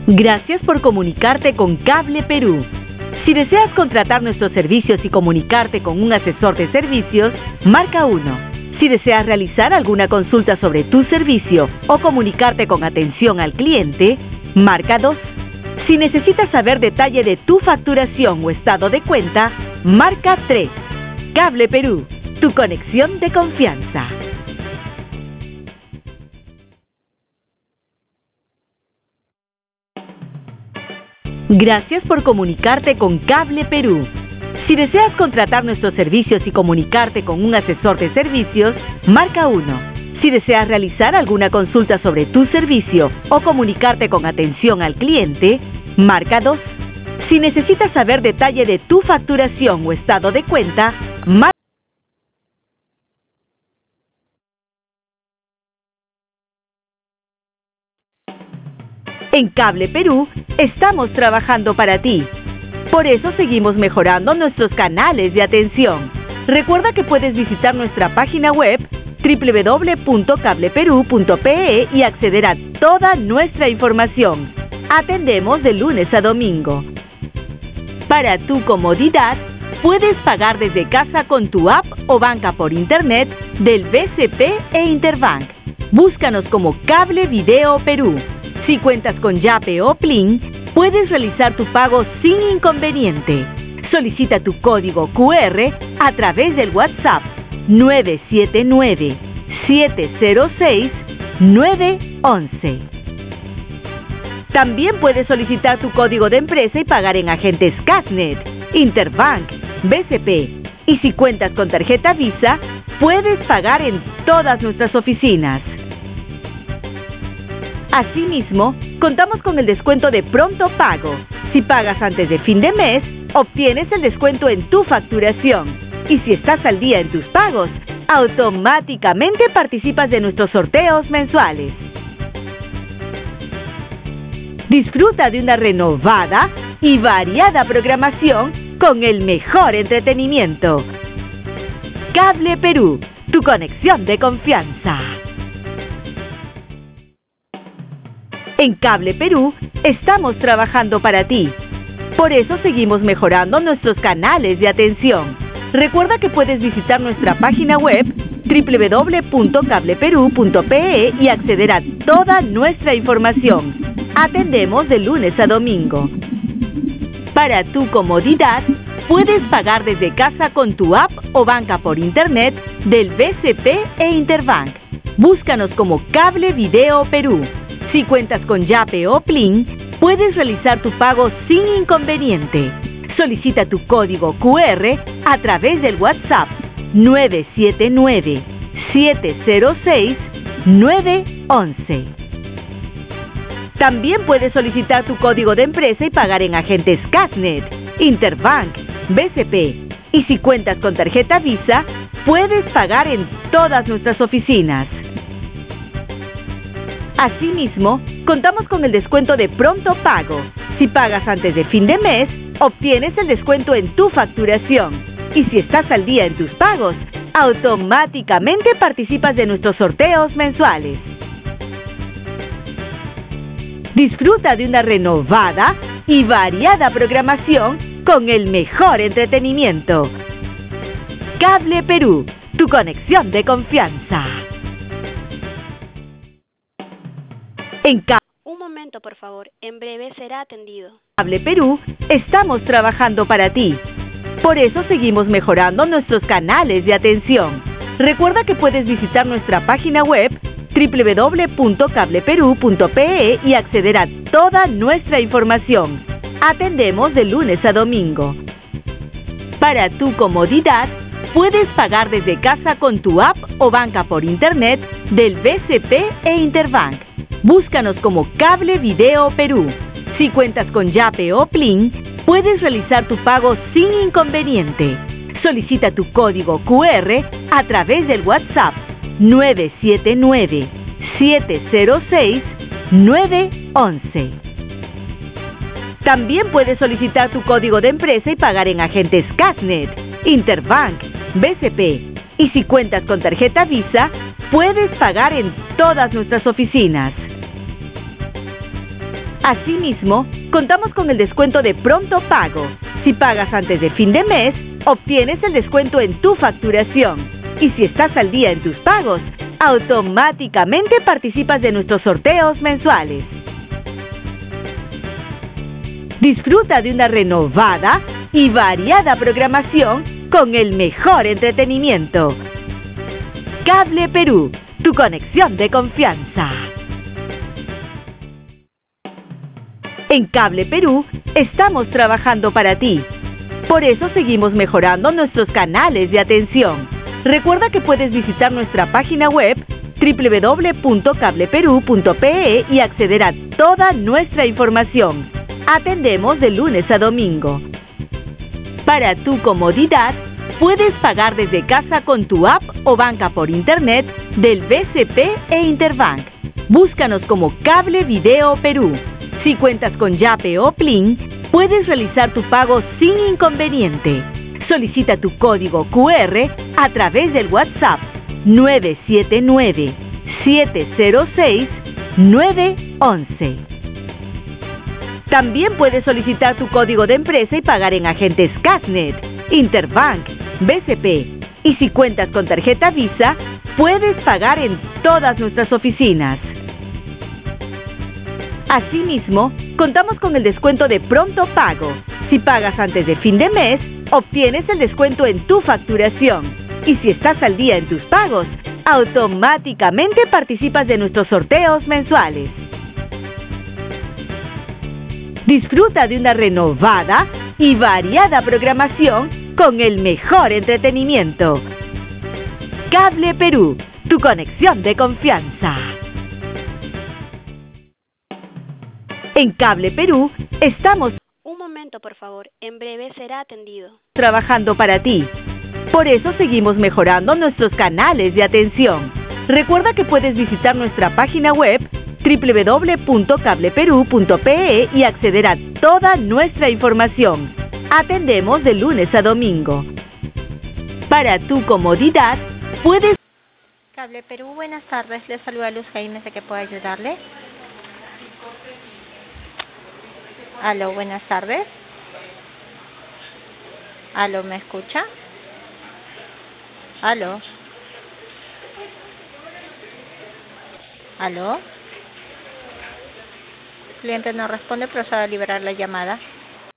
Gracias por comunicarte con Cable Perú. Si deseas contratar nuestros servicios y comunicarte con un asesor de servicios, marca 1. Si deseas realizar alguna consulta sobre tu servicio o comunicarte con atención al cliente, marca 2. Si necesitas saber detalle de tu facturación o estado de cuenta, marca 3. Cable Perú, tu conexión de confianza. Gracias por comunicarte con Cable Perú. Si deseas contratar nuestros servicios y comunicarte con un asesor de servicios, marca 1. Si deseas realizar alguna consulta sobre tu servicio o comunicarte con atención al cliente, marca 2. Si necesitas saber detalle de tu facturación o estado de cuenta, marca. En Cable Perú, estamos trabajando para ti. Por eso seguimos mejorando nuestros canales de atención. Recuerda que puedes visitar nuestra página web www.cableperu.pe y acceder a toda nuestra información. Atendemos de lunes a domingo. Para tu comodidad, puedes pagar desde casa con tu app o banca por internet del BCP e Interbank. Búscanos como Cable Video Perú. Si cuentas con Yape o Plin, puedes realizar tu pago sin inconveniente. Solicita tu código QR a través del WhatsApp 979-706-911. También puedes solicitar tu código de empresa y pagar en agentes Casnet, Interbank, BCP. Y si cuentas con tarjeta Visa, puedes pagar en todas nuestras oficinas. Asimismo, contamos con el descuento de pronto pago. Si pagas antes de fin de mes, obtienes el descuento en tu facturación. Y si estás al día en tus pagos, automáticamente participas de nuestros sorteos mensuales. Disfruta de una renovada y variada programación con el mejor entretenimiento. Cable Perú, tu conexión de confianza. En Cable Perú, estamos trabajando para ti. Por eso seguimos mejorando nuestros canales de atención. Recuerda que puedes visitar nuestra página web www.cableperu.pe y acceder a toda nuestra información. Atendemos de lunes a domingo. Para tu comodidad, puedes pagar desde casa con tu app o banca por internet del BCP e Interbank. Búscanos como Cable Video Perú. Si cuentas con Yape o Plin, puedes realizar tu pago sin inconveniente. Solicita tu código QR a través del WhatsApp 979-706-911. También puedes solicitar tu código de empresa y pagar en agentes Casnet, Interbank, BCP. Y si cuentas con tarjeta Visa, puedes pagar en todas nuestras oficinas. Asimismo, contamos con el descuento de pronto pago. Si pagas antes de fin de mes, obtienes el descuento en tu facturación. Y si estás al día en tus pagos, automáticamente participas de nuestros sorteos mensuales. Disfruta de una renovada y variada programación con el mejor entretenimiento. Cable Perú, tu conexión de confianza. Un momento, por favor. En breve será atendido. Cable Perú, estamos trabajando para ti. Por eso seguimos mejorando nuestros canales de atención. Recuerda que puedes visitar nuestra página web www.cableperu.pe y acceder a toda nuestra información. Atendemos de lunes a domingo. Para tu comodidad, puedes pagar desde casa con tu app o banca por internet del BCP e Interbank. Búscanos como Cable Video Perú. Si cuentas con Yape o Plin, puedes realizar tu pago sin inconveniente. Solicita tu código QR a través del WhatsApp 979-706-911. También puedes solicitar tu código de empresa y pagar en agentes Casnet, Interbank, BCP. Y si cuentas con tarjeta Visa, puedes pagar en todas nuestras oficinas. Asimismo, contamos con el descuento de pronto pago. Si pagas antes de fin de mes, obtienes el descuento en tu facturación. Y si estás al día en tus pagos, automáticamente participas de nuestros sorteos mensuales. Disfruta de una renovada y variada programación con el mejor entretenimiento. Cable Perú, tu conexión de confianza. En Cable Perú estamos trabajando para ti. Por eso seguimos mejorando nuestros canales de atención. Recuerda que puedes visitar nuestra página web www.cableperú.pe y acceder a toda nuestra información. Atendemos de lunes a domingo. Para tu comodidad, puedes pagar desde casa con tu app o banca por internet del BCP e Interbank. Búscanos como Cable Video Perú. Si cuentas con Yape o Plin, puedes realizar tu pago sin inconveniente. Solicita tu código QR a través del WhatsApp 979-706-911. También puedes solicitar tu código de empresa y pagar en agentes Casnet, Interbank, BCP. Y si cuentas con tarjeta Visa, puedes pagar en todas nuestras oficinas. Asimismo, contamos con el descuento de pronto pago. Si pagas antes de fin de mes, obtienes el descuento en tu facturación. Y si estás al día en tus pagos, automáticamente participas de nuestros sorteos mensuales. Disfruta de una renovada y variada programación con el mejor entretenimiento. Cable Perú, tu conexión de confianza. En Cable Perú estamos Un momento, por favor. En breve será atendido. trabajando para ti. Por eso seguimos mejorando nuestros canales de atención. Recuerda que puedes visitar nuestra página web www.cableperú.pe y acceder a toda nuestra información. Atendemos de lunes a domingo. Para tu comodidad, puedes... Cable Perú, buenas tardes. Les saluda Luz Jaime, ¿de qué puedo ayudarle? Aló, buenas tardes. Aló, ¿me escucha? Aló. Aló. El cliente no responde, procedo a liberar la llamada.